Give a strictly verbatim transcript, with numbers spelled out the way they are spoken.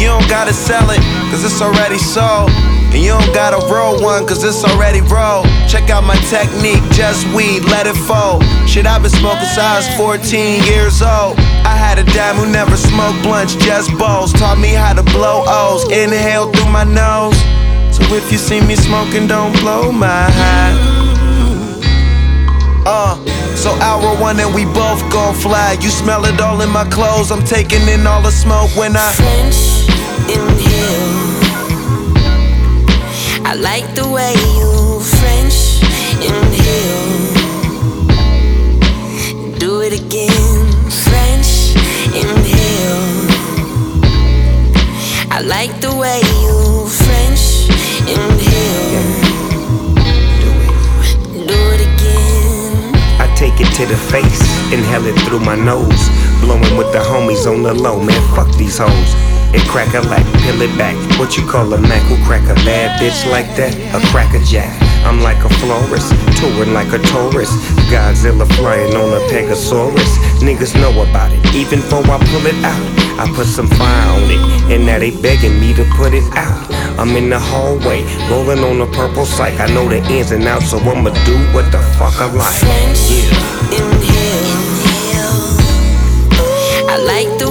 You don't gotta sell it, cause it's already sold. And you don't gotta roll one, cause it's already rolled. Check out my technique, just weed, let it fold. Shit, I've been smoking since I was fourteen years old. I had a dime who never smoked blunts, just bowls. Taught me how to blow O's, inhale through my nose. So if you see me smoking, don't blow my high. Uh, so hour one and we both gon' fly. You smell it all in my clothes, I'm taking in all the smoke when I French inhale. I like the way you French inhale. Do it again, French inhale. I like the way you French inhale. Do it again. I take it to the face, inhale it through my nose. Blowing with the homies on the low, man, fuck these hoes. It crack a like, peel it back. What you call a Mac who crack a bad bitch like that? A crackerjack. I'm like a florist, touring like a tourist. Godzilla flying on a Pegasaurus. Niggas know about it, even before I pull it out. I put some fire on it, and now they begging me to put it out. I'm in the hallway, rolling on a purple psych. I know the ins and outs, so I'ma do what the fuck I like. French Yeah. inhale. I like the